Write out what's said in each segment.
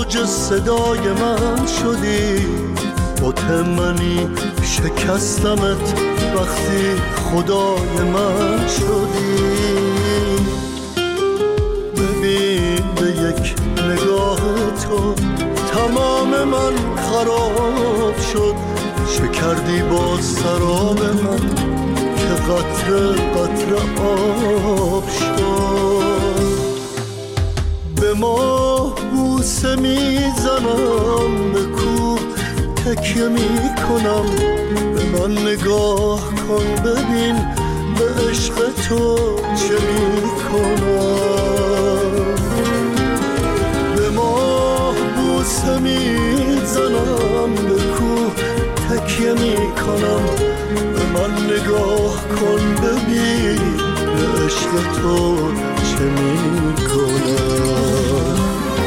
اوج صدای من شدی، بت منی شکستمت وقتی خدای من شدی. ببین به یک نگاه تو تمام من خراب شد، شکردی با سراب من که قطره قطره آب شد. به ماه بوسه میزنم، به کوه تکیه میکنم، به من نگاه کن ببین به عشق تو چه میکنم. به ماه بوسه میزنم، به کوه تکیه میکنم، به من نگاه کن ببین به عشق تو چه میکنم.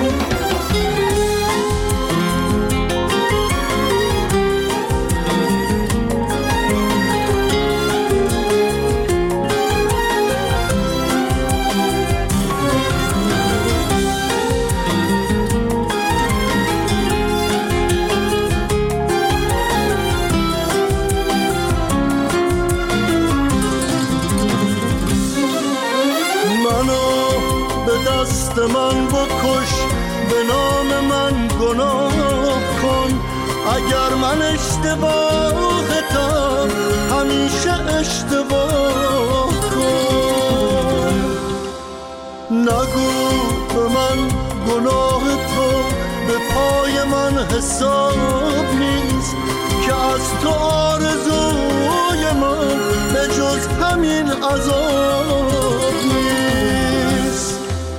دست من بکش، به نام من گناه کن، اگر من اشتباهتم همیشه اشتباه کن. نگو به من گناه تو به پای من حساب نیست، که از تو آرزوی من به جز همین عذاب نیست.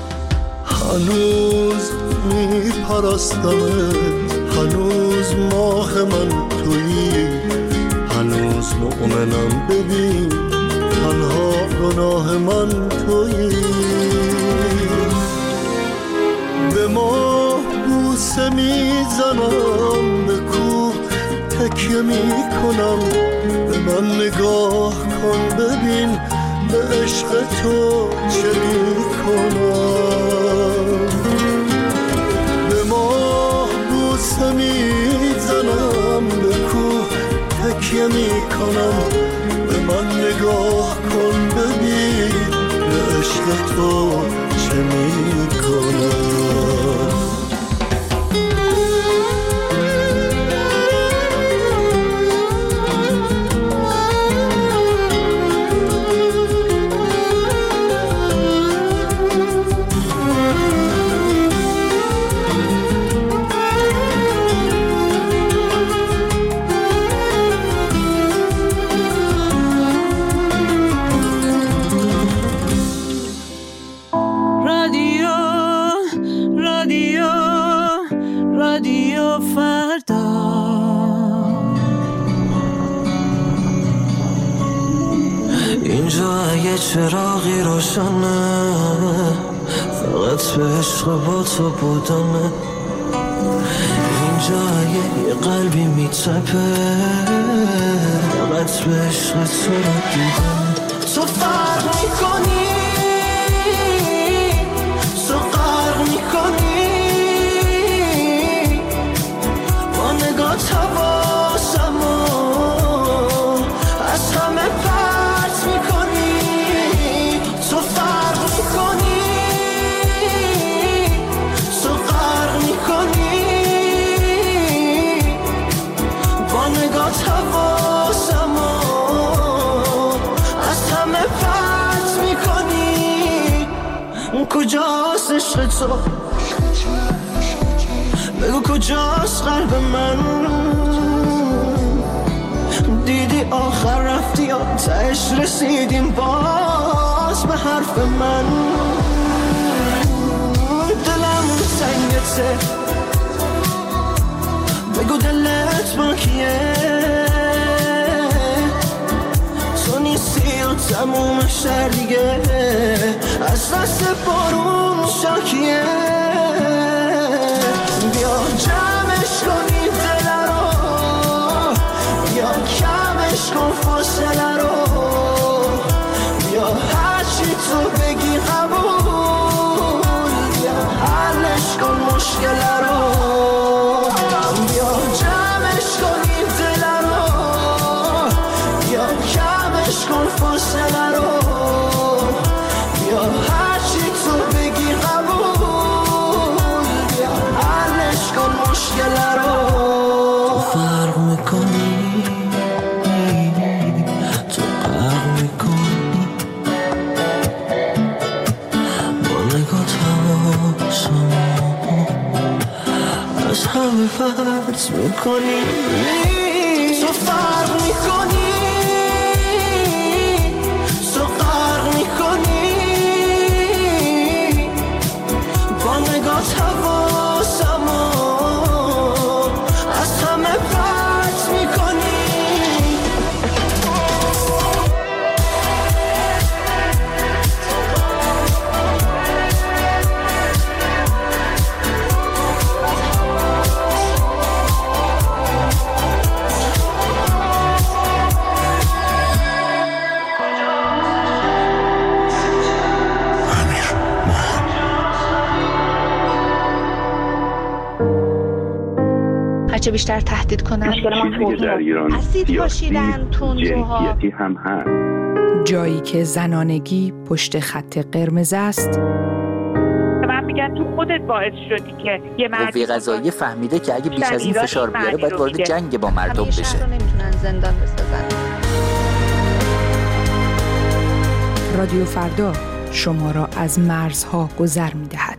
هنوز میپرستمت، هنوز ماه من تویی، هنوز مؤمنم ببین تنها گناه من تویی. به ماه بوسه میزنم، به کوه تکیه میکنم، به من نگاه کن ببین به عشق تو چه میکنم. به ماه بوسه میزنم، به کوه تکیه میکنم، به من نگاه کن ببین به عشق تو چه میکنم. چراغی روشنه، فقط به عشق با تو بودمه. اینجا یه قلبی میتپه، فقط به عشق تو رو دیدم. تو فرق میکنی، تو غرق میکنی، با نگاه حواسمو از همه پرت میکنی. تو فرق میکنی، تو غرق میکنی، با نگاه حواسمو از همه پرت میکنی. کجاست عشق تو؟ بگو کجاست قلب من؟ دیدی آخر رفتی یا تهش رسیدیم باز به حرف من؟ دلم سنگته، بگو دلت با کیه؟ تو نیستی و تموم شهر دیگه از دست بارون شاکیه. بیا جمعش کنی دل رو، بیا کمش کن فاصله رو، بیا هرچی تو بگی قبول، بیا حلش کن مشکل رو. پرت میکنی، تو فرق میکنی، تو غرق میکنی، با نگات حواسمو از همه پرت میکنی. هرچه بیشتر تهدید کنن اسید پاشیدن تندروها هم هست. جایی که زنانگی پشت خط قرمز است. من میگن تو خودت باعث شدی که یه قوه قضاییه فهمیده که اگه بیش از این فشار بیاره باید وارد جنگ با مردم بشه. شهر رو نمیتونن زندان بسازن. رادیو فردا شما را از مرزها گذر می‌دهد.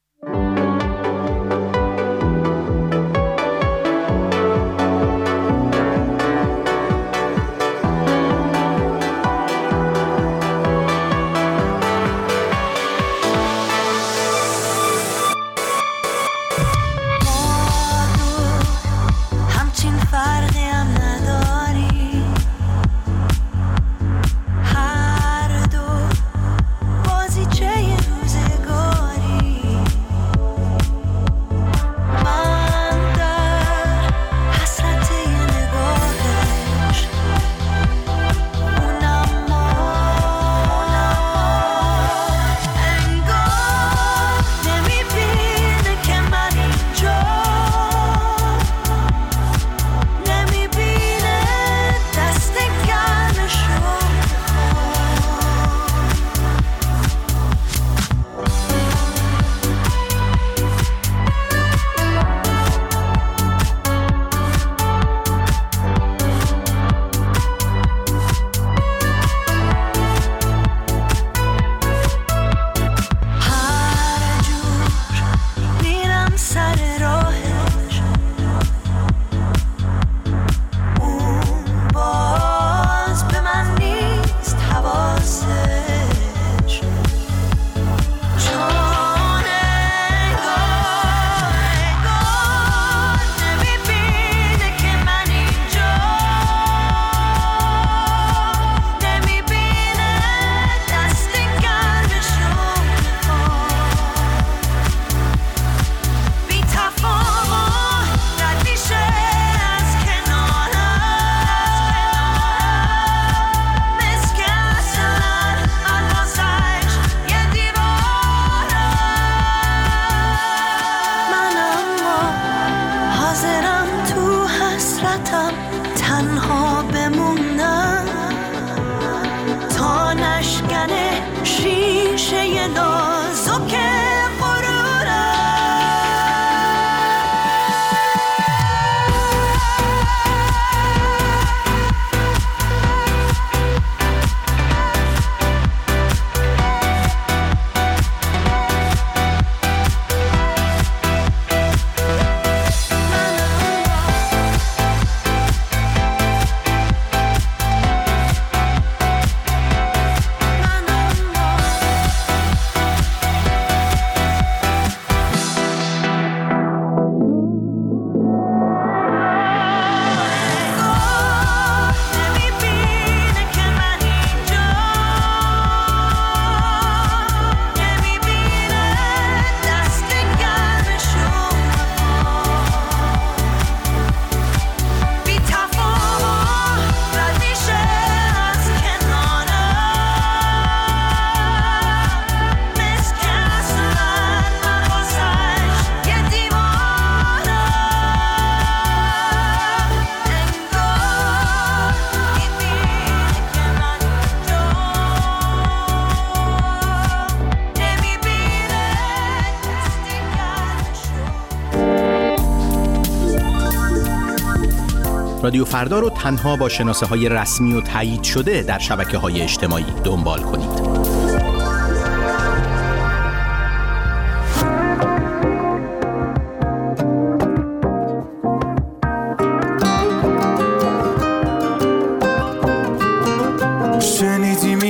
رادیو فردا رو تنها با شناسه‌های رسمی و تایید شده در شبکه‌های اجتماعی دنبال کنید.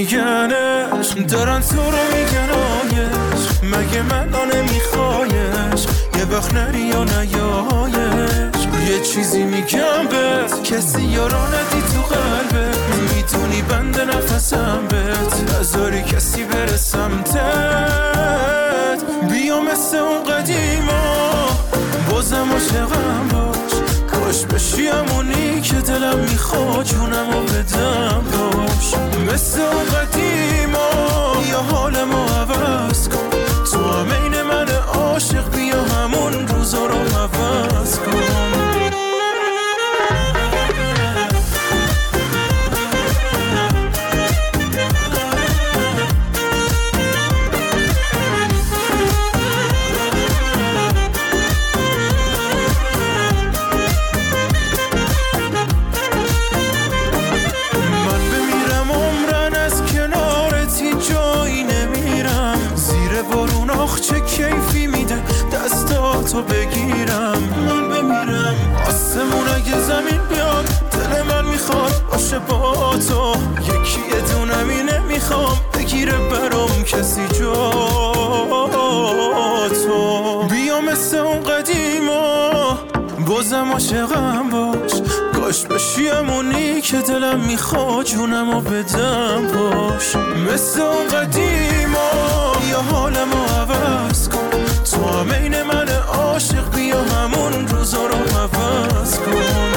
میگنش دارن تو رو میگنایش مگه من نمیخوایش یه وقت نری یا نیایش یه چیزی میگم بهت کسی یارو ندی تو قلبت میتونی بند نفسم بهت نذاری کسی بره سمتت بیا مثل اون قدیما بازم عاشقم باش کاش بشی همونی که دلم میخواد جونمو بدم باش مثل اون قدیما یا حال ما عوض کن تو هم این من عاشق بیا همون روزا رو عوض کن چه کیفی میده دستاتو بگیرم من بمیرم آسمون اگه زمین بیاد دل من میخواد باشه با تو یکی یه دونمی نمیخوام بگیره برام کسی جا تو بیا مثل اون قدیما بازم عاشقم باش کاش بشی همونی که دلم میخواد جونمو بدم باش مثل اون قدیما یا حالمو عوض کن تو هم این من عاشق بیا همون روزا رو عوض کن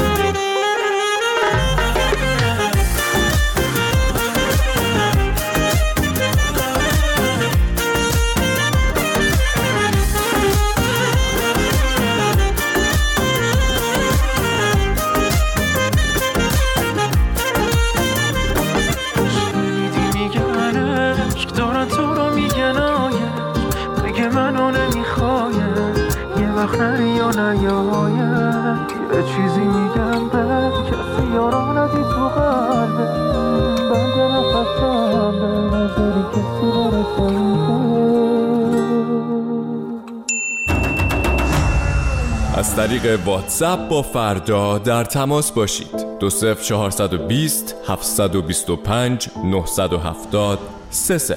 یه چیزی میگم به کسی یارو ندی تو قلبه بند نفسم به نظری کسی برسم از طریق واتساپ با فردا در تماس باشید 20420 725 970 30.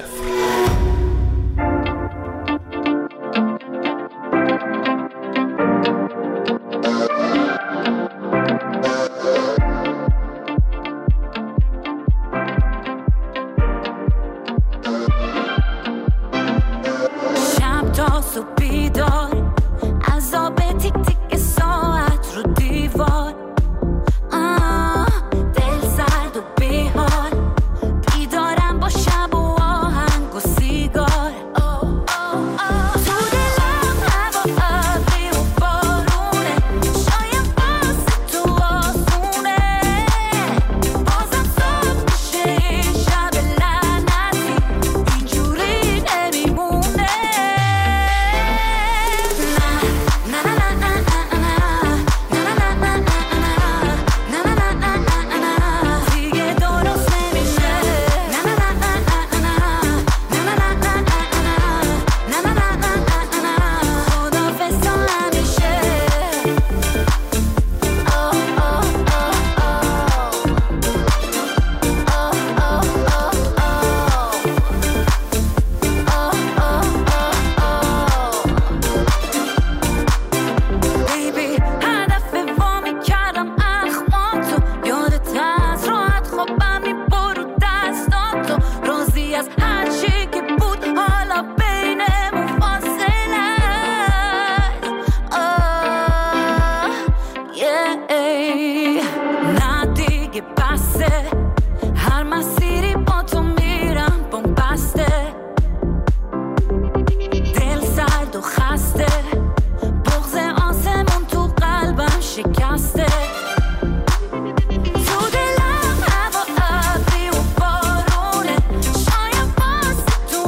تو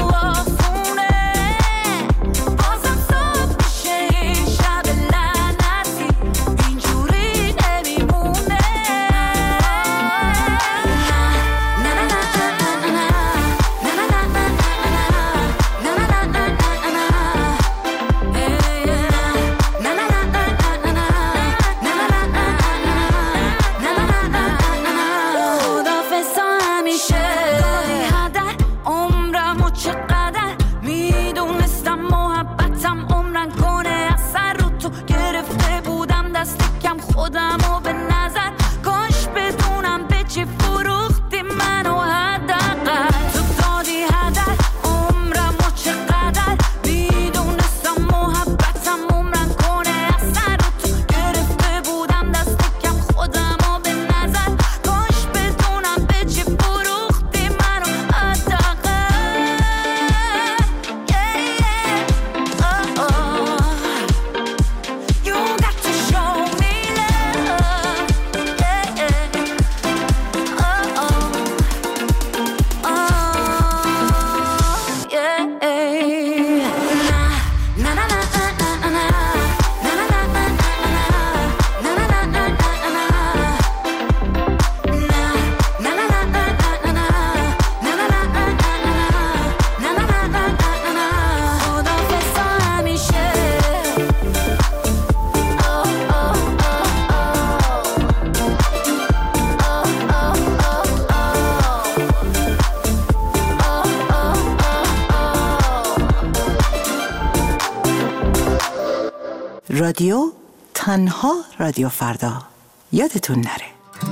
رادیو، تنها رادیو فردا. یادتون نره.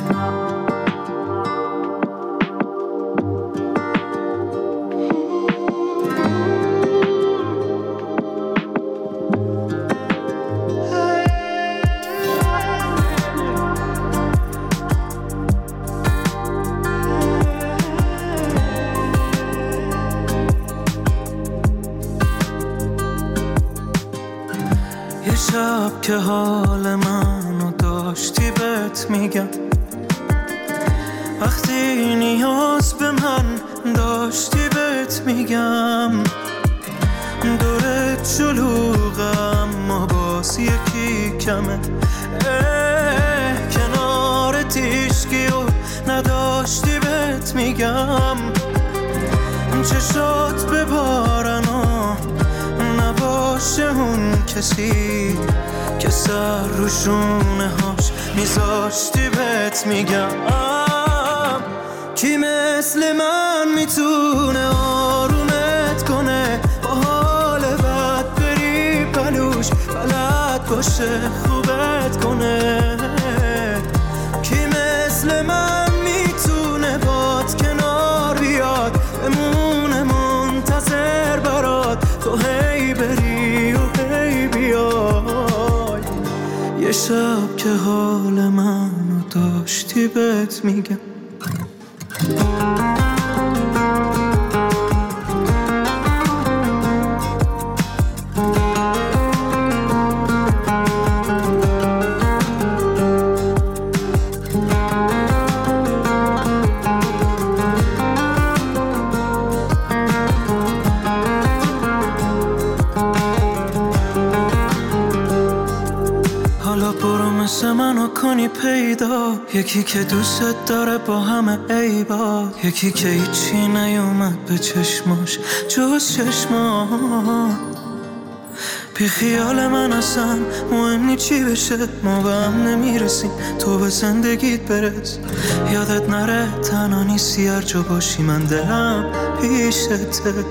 شب که حال منو داشتی بهت میگم، وقتی نیاز به من داشتی بهت میگم، دورت شلوغم ما باز یکی کمه، کنارت هیچکی و نداشتی بهت میگم، چشات ببارن و نباشه اون کسی که سر رو شونه هاش میذاشتی بهت میگم، کی مثل من میتونه آرومت کنه، با حال بد بری پلوش بلد باشه خوبت کنه، کی مثل من میتونه باد کنار بیاد بمونه منتظر برات، تو هی بری و هی بیای، یه شب که حال منو داشتی بهت میگم. منو کنی پیدا، یکی که دوست داره با همه عیبا، یکی که هیچی نیومد به چشماش جز چشما، بی خیال من اصلا مهم نی چی بشه، ما به هم نمیرسیم تو به زندگیت برس، یادت نره تنها نیستی هر جا باشی من دلم پیشته،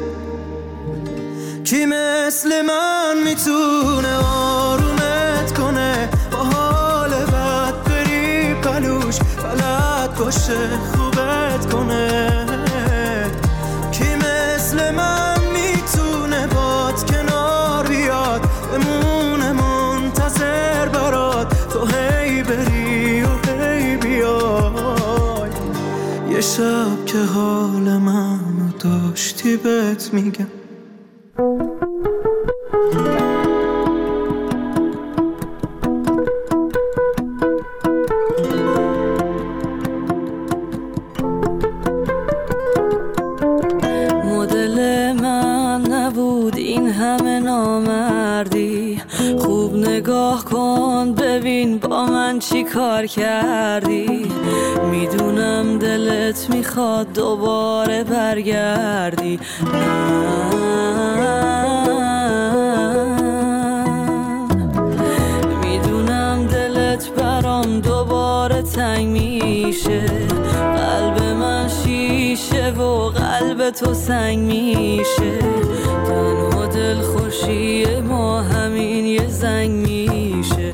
کی مثل من میتونه آرومت کنه، با حال بد بری پلوش بلد باشه خوبت کنه، کی مثل من میتونه باد کنار بیاد بمونه منتظر برات، تو هی بری و هی بیای، یه شب که حال منو داشتی بهت میگم. مدل من نبود این همه نامردی، خوب نگاه کن ببین با من چی کار کردی، میدونم دلت میخواد دوباره برگردی، میدونم دلت برام دوباره تنگ میشه، قلب من شیشه و قلب تو سنگ میشه، تنها دل خوشی ما همین یه زنگ میشه،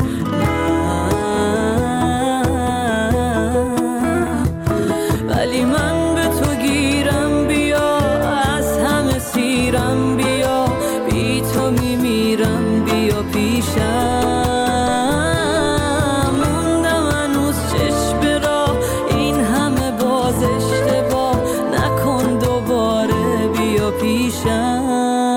ولی من به تو گیرم بیا، از همه سیرم بیا، بی تو میمیرم بیا پیشم، موندم هنوز چشم راه این همه باز اشتباه نکن دوباره بیا پیشم،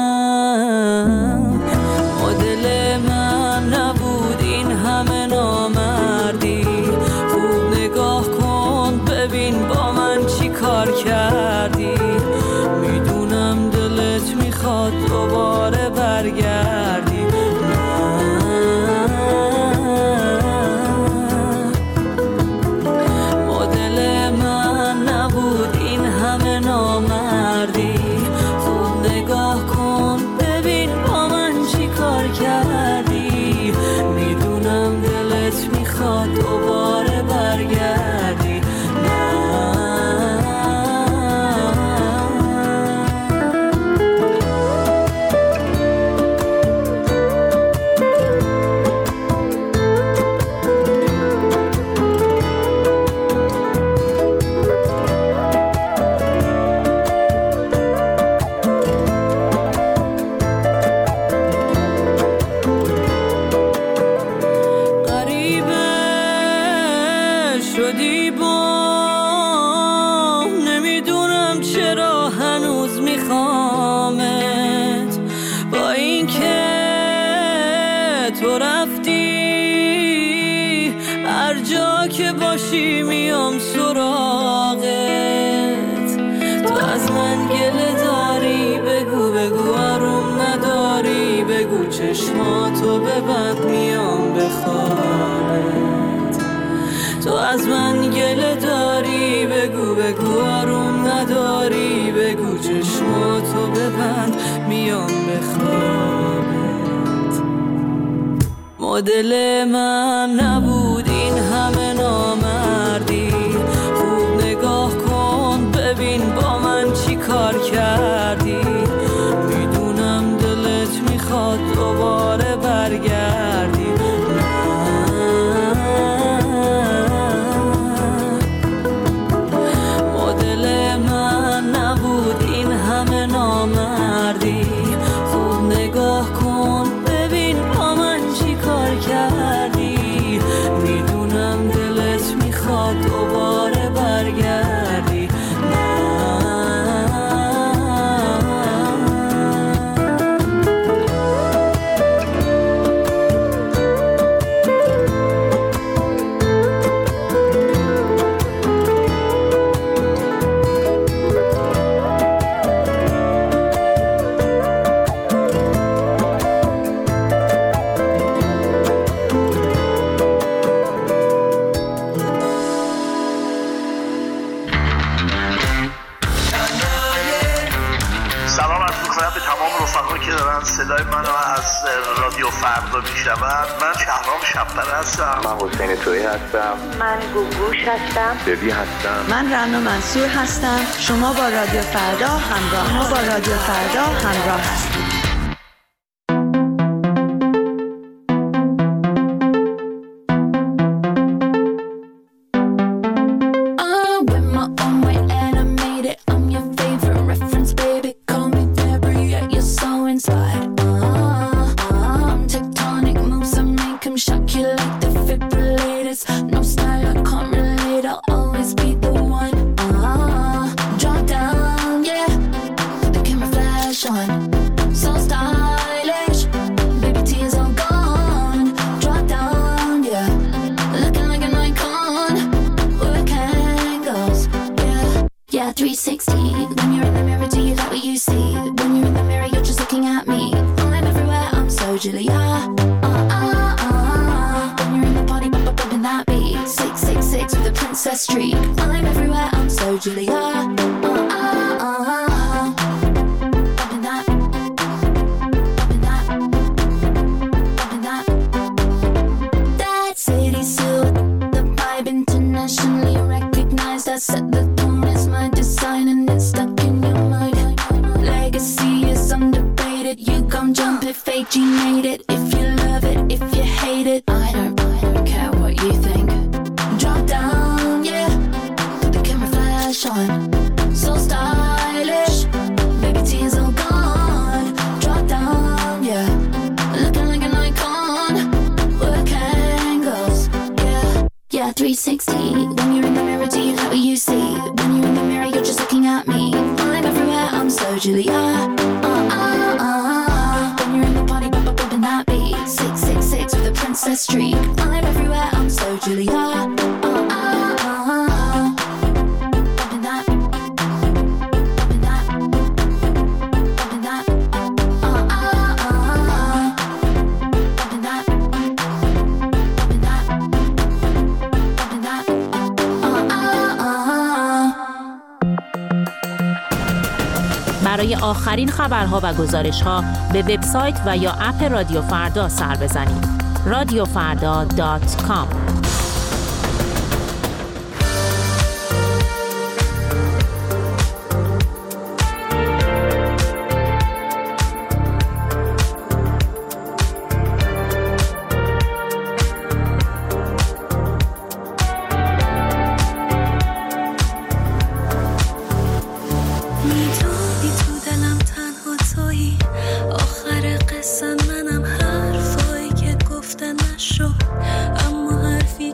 مدل من نبود این همه نامردی، خوب نگاه کن ببین با من چی کار کردی، میدونم دلت میخواد دوباره برگردی، مدل من نبود این همه نامردی، خوب نگاه باشی میام سراغت. تو از من گله داری بگو بگو، آروم نداری بگو، چشماتو ببند میام بخوابت. تو از من گله داری بگو بگو، آروم نداری بگو، چشماتو ببند میام بخوابت. مدل من نبود این همه نامردی، خوب نگاه کن ببین با من چی کار کردی. میدونم دلت میخواد دوباره برگردی، مدل من نبود این همه نامردی، خوب نگاه کن ببین با من چی کار کردی. میدونم دلت میخواد دوباره برگردی، صدای منو از رادیو فردا میشنون. من شهرام شب‌پره هستم. من حسین تویی هستم. من گوگوش هستم. ببی هستم. من رنا منصور هستم. شما با رادیو فردا همراه هستید. برای آخرین خبرها و گزارش‌ها به وبسایت و یا اپ رادیو فردا سر بزنید. radiofarda.com. آخر قصه منم حرفایی که گفته نشد، اما حرفی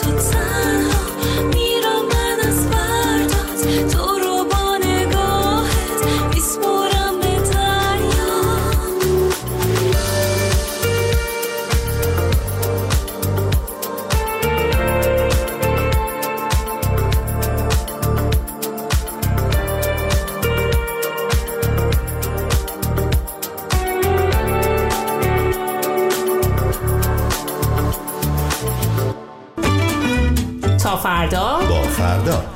تو تنها میرم من از فردات، تو رو با نگاهت میسپرم به دریا. تا فردا با فردا.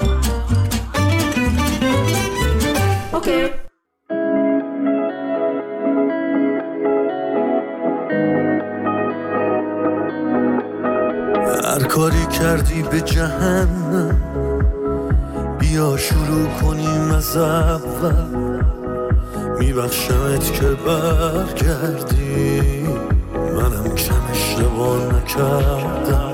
اوکی. هر کاری کردی به جهنم، بیا شروع کنیم از اول. میبخشمت که برگردی، منم کم اشتباه نکردم.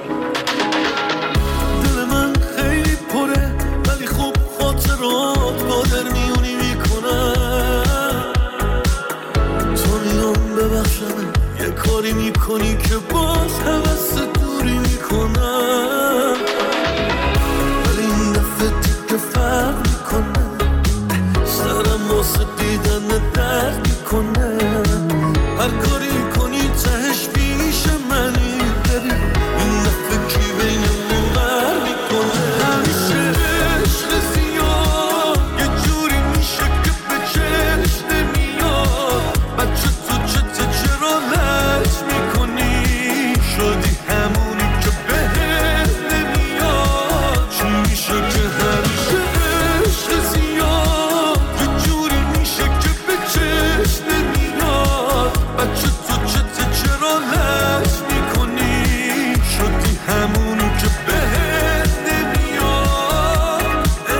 دل من خیلی پره ولی خوب خاطرات با درمیونی میکنم. تو میام ببخشمت یه کاری میکنی که باز حوث دوری میکنم، ولی این دفعه دیگه فرق میکنه، سرم واسه دیدن درد میکنه. هر کاری کنی تهش پیش منی بری، این دفعه کی بینمون بر میکنه. همیشه عشق زیاد یه جوری میشه که به چشم نمیاد. بچه تو چته چرا لج میکنی، شدی همونی که بهت نمیاد. چی میشه که همیشه عشق زیاد یه جوری میشه که به چشم نمیاد. بچه تو چته چرا لج میکنی، شدی همونی که بهت نمیاد.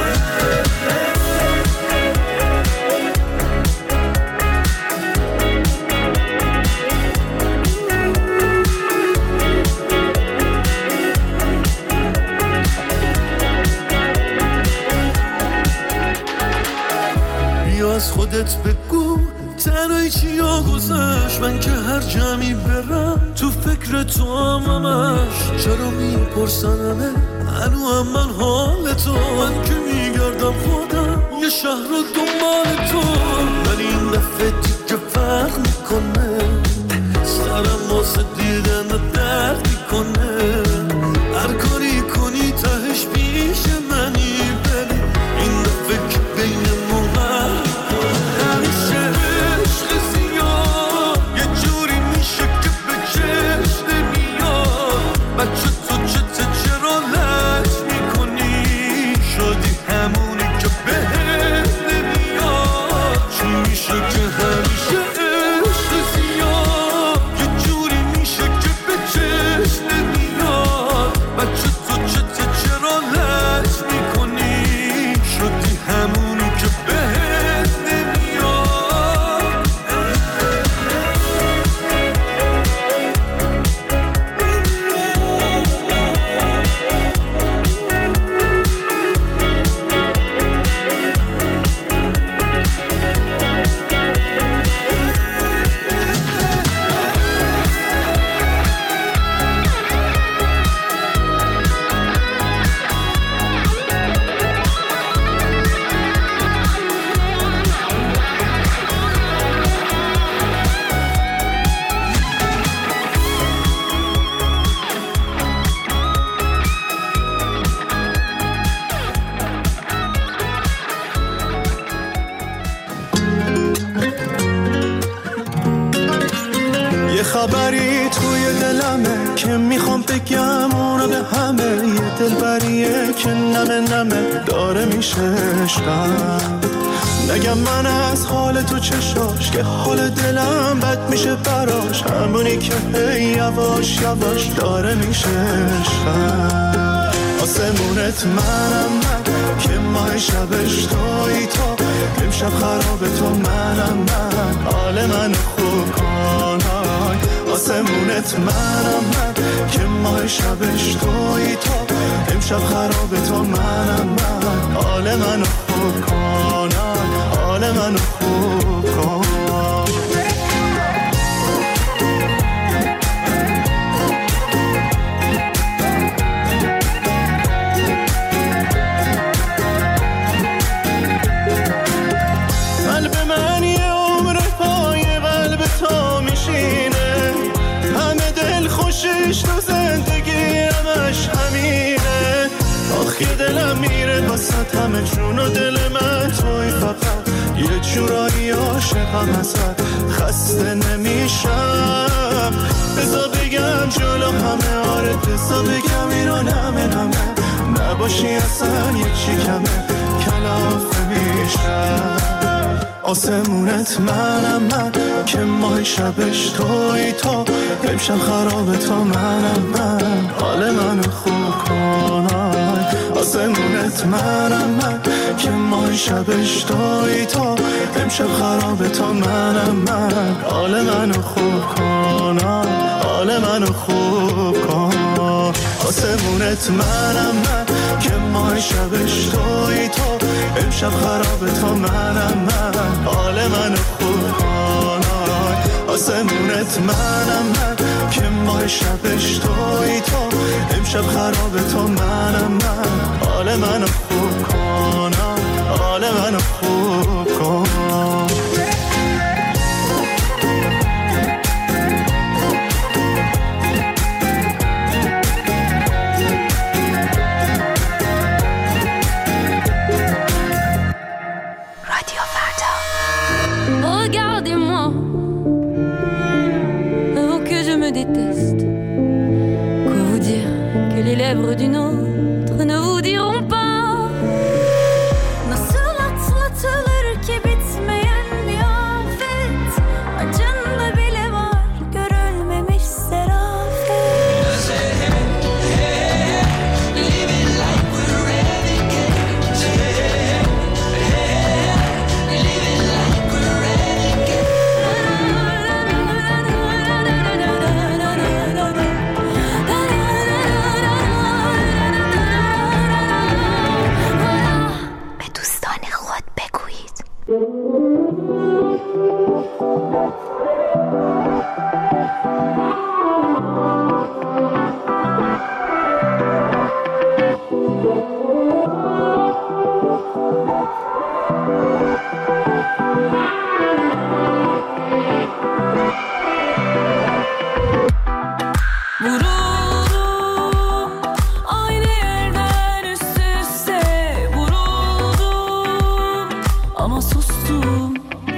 بیا از خودت بگو تنهایی چیا گذشت. من که هر جمعی برم تو فکر تو همش. چرا میپرسنمه هنو هم من حال تو، من که میگردم خودم یه شهر رو دنبال تو. ولی این دفعه دیگه فرق میکنه، سرم واسه دیدن درد میکنه. هر کاری کنی تهش پیش منی بری، این دفعه که بینمون بر میکنه. همیشه عشق زیاد یه جوری میشه که به چشم نمیاد. بچه تو چته چرا لج میکنی، شدی همونی که بهت نمیاد. چی میشه که همیشه عشق زیاد یه جوری میشه که به چشم نمیاد. بچه تو چته چرا لج میکنی، شدی همونی که بهت نمیاد. یه خبری توی دلمه که میخوام بگم اونو به همه. یه دلبریه که نمه داره میشه عشقم. نگم من از حال تو چشاش که حال دلم بد میشه براش. همونی که هی یواش یواش داره میشه عشقم. آسمونت منم من که ماه شبش توی تو، امشب خراب تو منم من، حال من خوب کنای. آسمونت منم من که ماه شبش توی تو، امشب خراب تو منم من، حال من خوب کنای، حال من خوب کنای. که دلم میره واسه همه جون و دل من توی فقط یه جورایی عاشقم ازت خسته نمیشم بذار بگم جلو همه آره بذار بگم اینو نمه نباشی اصلا یه چی کمه کلافه میشم آسمونت منم من که ماه شبش توی تو امشب خرابه تا منم من حال منو خوب کنم آسمونت منم من که ماه شبش توی تو امشب خرابه تا منم من حال منو خوب کنم حال منو خوب کن آسمونت منم من که ماه شبش توی تو امشب خرابه تا منم من حال منو خوب کن آسمونت منم من که ماه شبش توی تو امشب خرابه تا منم من حال منو خوب کن حال منو خوب کن Regardez-moi, oh que je me déteste. Quoi vous dire que les lèvres d'une autre ne vous diront pas. Nasıl atlatılır ki bitmeyen bir afet. Acında bile var görülmemiş serafet. Living like we're renegades. Living like we're renegades. به دوستان خود بگویید. Vuruldum aynı yerden üst üste vuruldum ama sustum.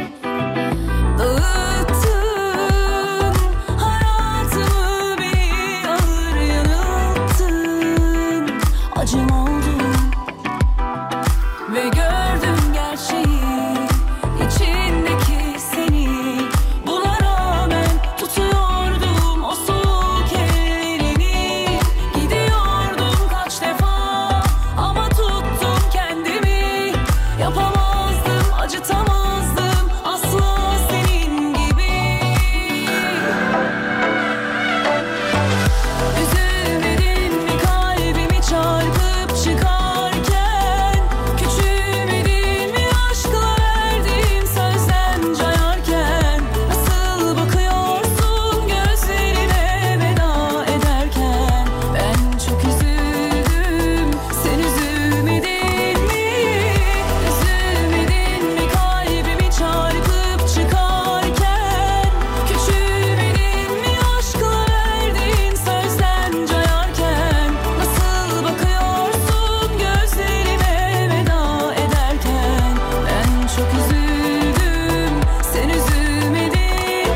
Dağıttın hayatımı beni ağır yanılttın. Acım oldum ve gördüm gerçeği içindeki seni. Buna rağmen tutuyordum o soğuk ellerini. Gidiyordum kaç defa ama tuttum kendimi. Yapamazdım, acıtamazdım asla senin gibi. Üzülmedin mi kalbimi çarpıp çıkarken? Küçülmedin mi aşkla verdiğim sözden cayarken? Nasıl bakıyorsun gözlerime veda ederken? Ben çok üzüldüm, sen üzülmedin mi? Üzülmedin mi kalbimi çarpıp çıkarken? Küçülmedin mi aşkla verdiğin sözden cayarken? Nasıl bakıyorsun gözlerime veda ederken? Ben çok üzüldüm, sen üzülmedin mi?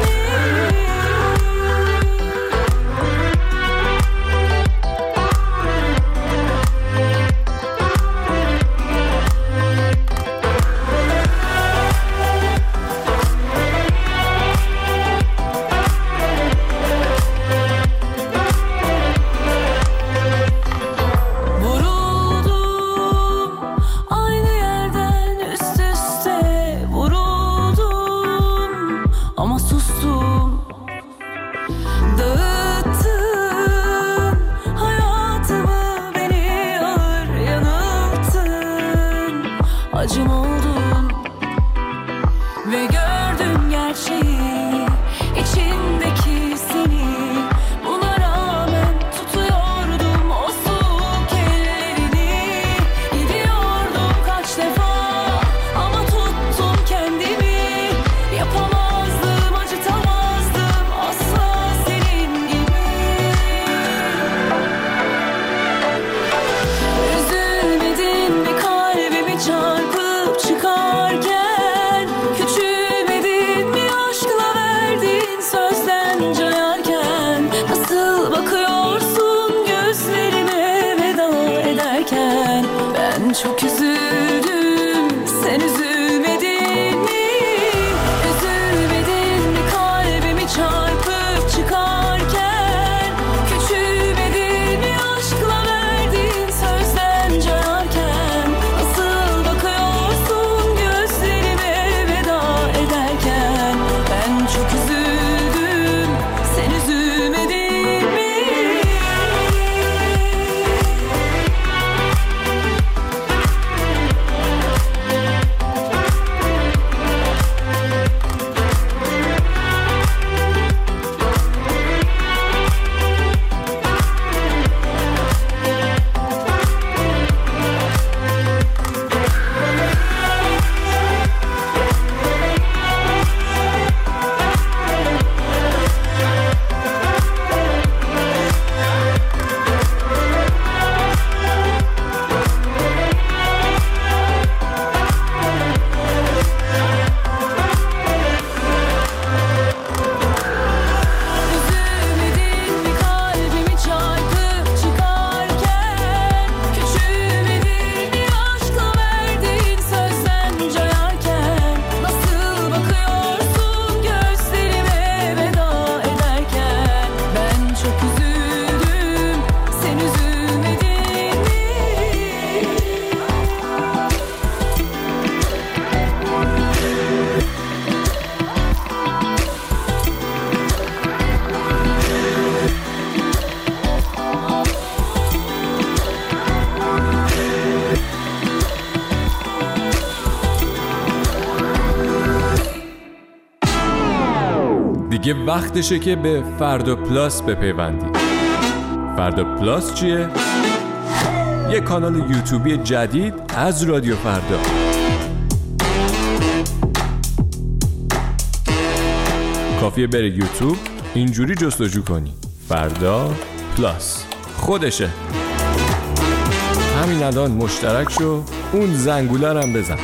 Vuruldum aynı yerden üst üste vuruldum ama sustum. Dağıttın hayatımı beni ağır yanılttın. Acım oldum ve gördüm gerçeği içindeki seni. Buna rağmen tutuyordum o soğuk ellerini. Gidiyordum kaç defa ama tuttum kendimi. Yapamazdım, acıtamazdım asla senin gibi. Üzül Ben çok üzüldüm, sen üzülmedin mi? Üzülmedin mi kalbimi çarpıp çıkarken? Küçülmedin mi aşkla verdiğin sözden cayarken? Nasıl bakıyorsun gözlerime veda ederken? Ben çok üzüldüm, sen üzülmedin mi? دیگه وقتشه که به فردا پلاس بپیوندید. فردا پلاس چیه؟ یه کانال یوتیوبی جدید از رادیو فردا. کافیه بره یوتیوب اینجوری جستجو کنی فردا پلاس، خودشه. همین الان مشترک شو، اون زنگوله هم بزن.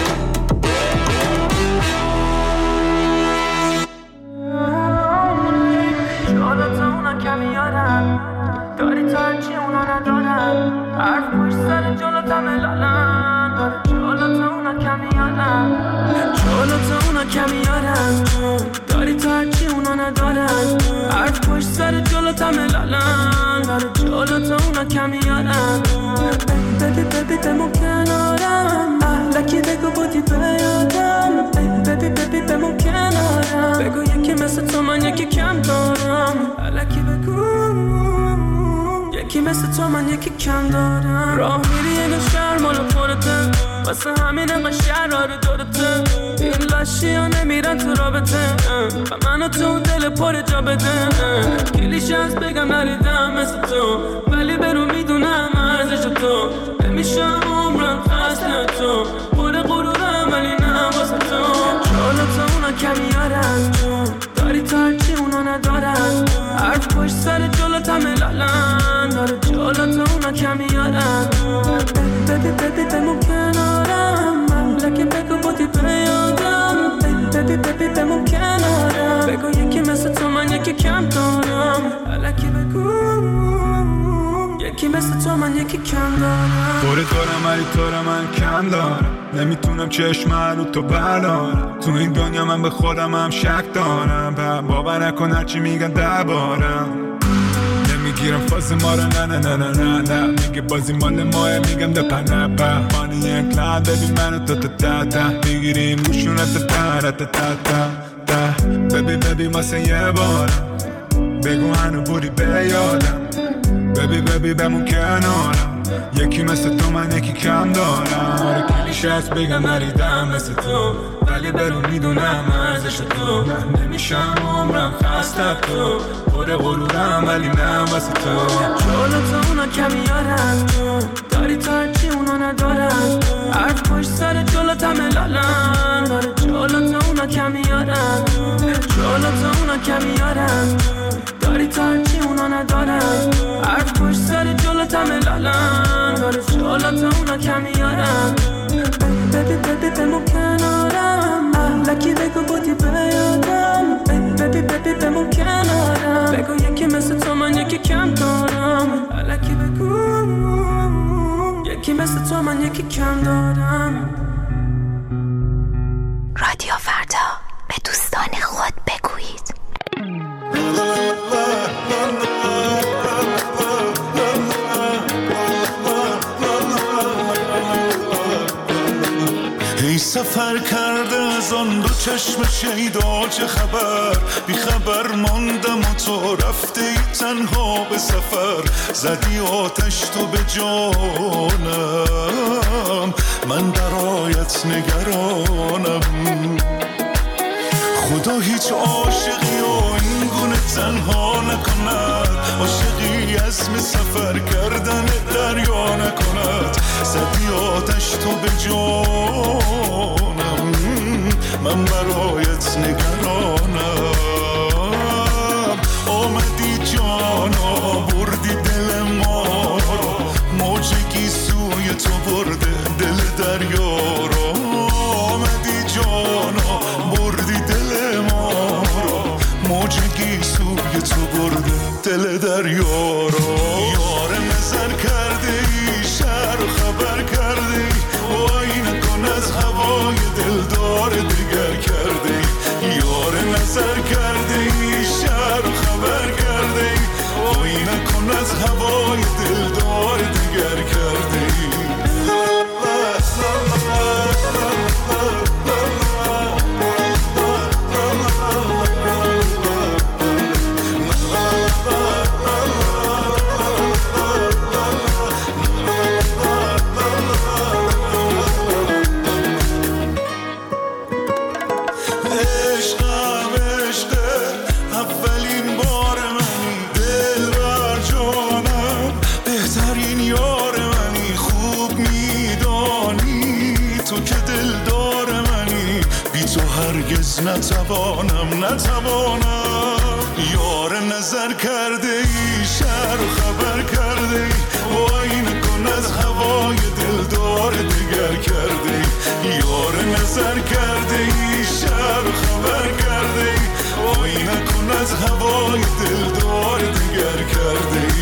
بگو یکی مثل تو من یکی کم دارم، الکی بگو یکی مثل تو من یکی کم دارم. راه میری یه شهر مال خودته، واسه همین انقدر شرار دورته. این لاشی ها نمیرن تو رابطه و منو تو دل پر جا بده. کلیش از بگم نریدم مثل تو، ولی برو میدونم ارزش تو. نمیشم عمرم خسته تو، پر غرورم ولی نه واسه تو. جالت اونا کمیارن داری تا هرچی اونا ندارن. حرف پشت سر جلوت همه لالن داره. جالت اونا کمیارن ببی بمون کنارم، مملکه بگو بودی بیادم. ببی بمون کنارم، بگو یکی مثل تو من یکی کم دارم، الکی بگو یکی مثل تو من یکی کم دارم. دوره دارم ولی تو رو من کم دارم، نمیتونم چشم رو تو بردارم. تو این دنیا من به خودم هم شک دارم، باور نکن هرچی میگن دربارم. نمیگیرم فاز ما رو نه نه نه نه نه، میگه بازی مال ماه میگم ده پنبه. مانی یک لحظه ببین منو تا میگیریم گوشونت تا ببی واسه یه بارم، بگو هنو بودی به یادم. ببی بمون کنارم، یکی مثل تو من یکی کم دارم. آره کلیش هست بگم نریدم مثل تو، ولی برو میدونم ارزش تو. نمیشم عمرم خسته تو، پر غرورم ولی نه واسه تو. جالت اونا کمیارن داری تا هرچی اونا ندارن. حرف پشت سر جلوت همه لالن داره. جالت اونا کمیارن، جالت اونا کمیارن داری تا هرچی اونا ندارن. حرف پشت سر جلوت همه لالن داره. جالت اونا کمیارن ببی بمون کنارم، لکی بگو بودی بیادم. ببی بمون کنارم، بگو یکی مثل تو من یکی کم دارم، لکی بگو یکی مثل تو من یکی کم دارم. رادیو فردا، به دوستان خود بگویید. ای سفر کرده از آن دو چشم شیدا چه خبر، بی خبر ماندم و تو رفته ای تنها به سفر، زدی آتش تو به جانم، من برایت نگرانم. خدا هیچ عاشقی و این گونه تنها نکند، عاشقی عزم سفر کردن دریا نکند، زدی آتش تو به جانم، من برایت نگرانم. آمدی جانا بردی دل ما رو، موجگی سوی تو برده دل دریا رو. آمدی جانا بردی دل ما رو، موجگی سوی تو برده دل دریا رو. یار نظر کرده ای شهر و خبر کرده ای، وای نکن از هوای دلدار دیگر کرده ای. یار نظر کرده ای شهر و خبر کرده ای، وای نکن از هوای دلدار دیگر کرده ای. نتوانم. یار نظر کرده ای شهر و خبر کرده ای، وای نکن از هوای دلدار دیگر کرده ای. یار نظر کرده ای شهر و خبر کرده ای، وای نکن از هوای دلدار دیگر کرده ای.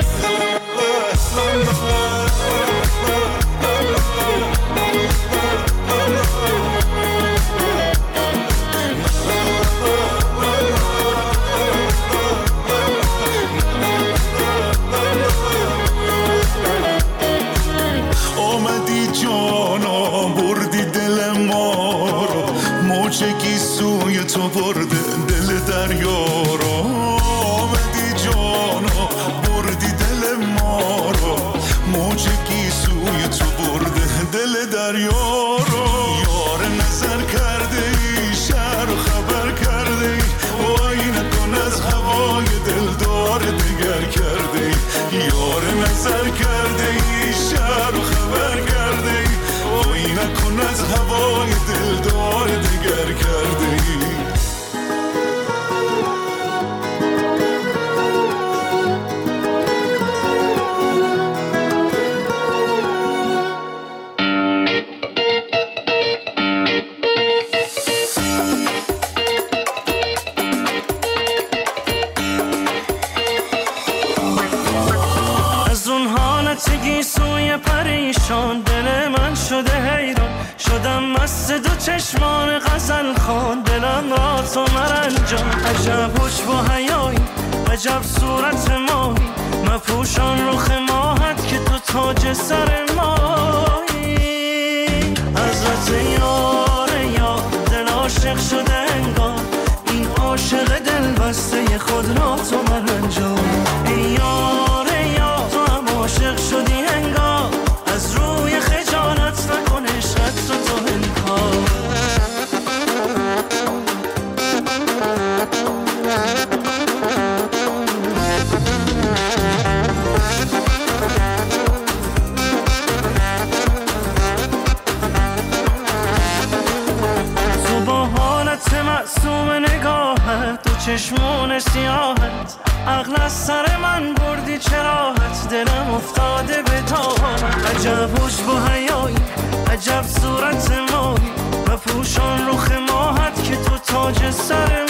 موجگی سوی تو برده دل دریا رو. آمدی جانا بردی دل ما رو، موجگی سوی تو برده دل دریا رو. یار نظر کرده ای شهر و خبر کرده ای، وای نکن از هوای دلدار دیگر کرده ای. یار نظر کرده ای شهر و خبر کرده ای، وای نکن از هوای دلدار دیگر کرده ای. از اون حالتگی سوی پریشان دل من شده حیران، شدم مست دو چشمان غزل خوان، دلم را تو مرنجان. عجب حجب و حیایی، عجب صورت ماهی، مپوشان رخ ماهت که تو تاج سر مایی. حضرت یار یا دل عاشق شده انگار، این عاشق دل بسته خود را تو مرنجان. ای یار یا تو هم عاشق شدی انگار، از روی خجالت نکن عشقت رو تو انکار. تو با حالت معصوم نگاهت، تو چشمون سیاهت، عقل از سر من بردی چراحت، دلم افتاده به تاهت. عجب حجب و حیایی، عجب صورت مایی، و پوشان رخ ماهت که تو تاج سر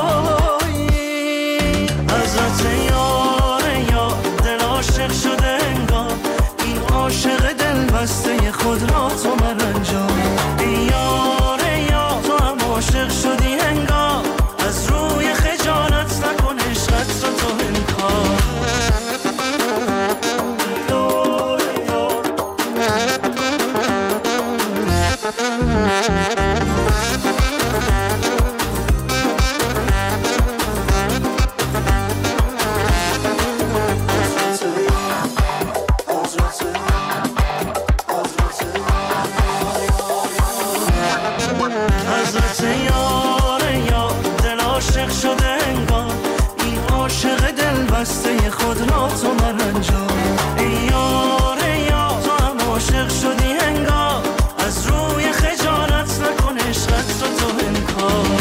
مایی. حضرت یار یا دل عاشق شده انگار، این عاشق دل خود را تو من انجام. ای یار ای یار تو هم عاشق شدی انگار، از روی خجالت نکن عشقت رو تو انکار. خود را تو من انجام. ای یار ای یار تو هم عاشق شدی انگار، از روی خجالت نکن عشقت رو تو انکار.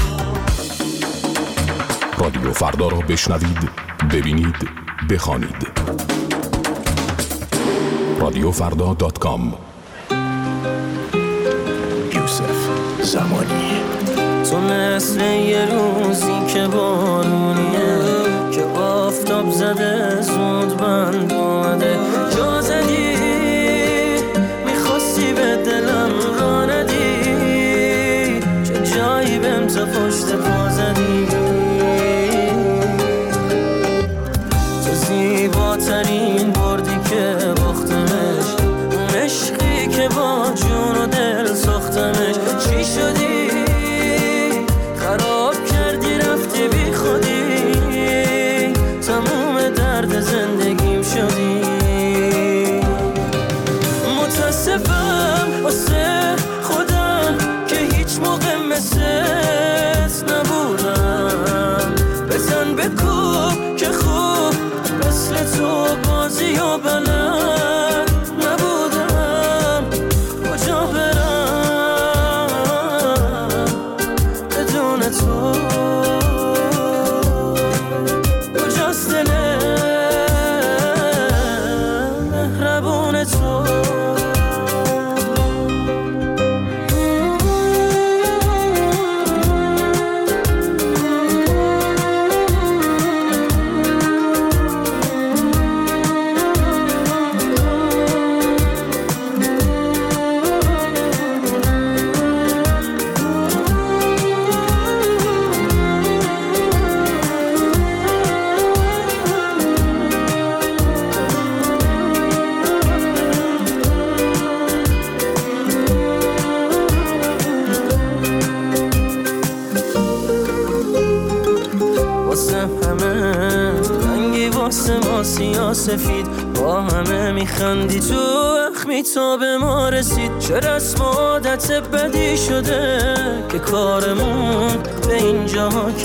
رادیو فردا را بشنوید، ببینید، بخوانید. radiofrda.com. یوسف زمانی. تو مثل یه روزی که بارونیه، که آفتاب زده زود بند اومده، جا زدی میخواستی به دلم را ندی، چه جایی بهم تو پشت پا زدی. تو زیباترین بردی که باختمش، اون عشقی که با جون و دل ساختمش. چی شدی؟ خراب کردی رفتی بی خودی، تموم درد زندگیم شدی. متاسفم واسه خودم که هیچ موقع مثلت نبودم. بزن بکوب که خوب مثل تو بازی و بلد نبودم. کجا برم بدون تو؟ کجاست دلم مهربون تو؟ سفید با همه میخندی، تو اخمی تا به ما رسید. چه رسم عادت بدی شده که کارمون به اینجا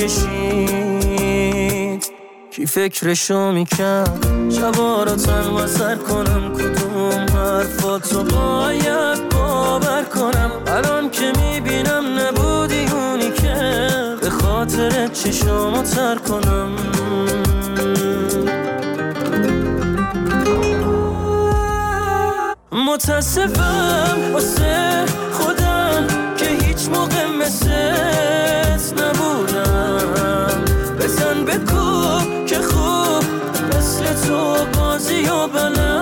کشید. کی فکرشو میکرد شبا رو تنها سر کنم، کدوم حرفاتو باید باور کنم. الان که میبینم نبودی اونی که به خاطر چشامو تر کنم. متاسفم واسه خودم که هیچ موقع مثلت نبودم. بزن بکوب که خوب مثل تو بازی و بلد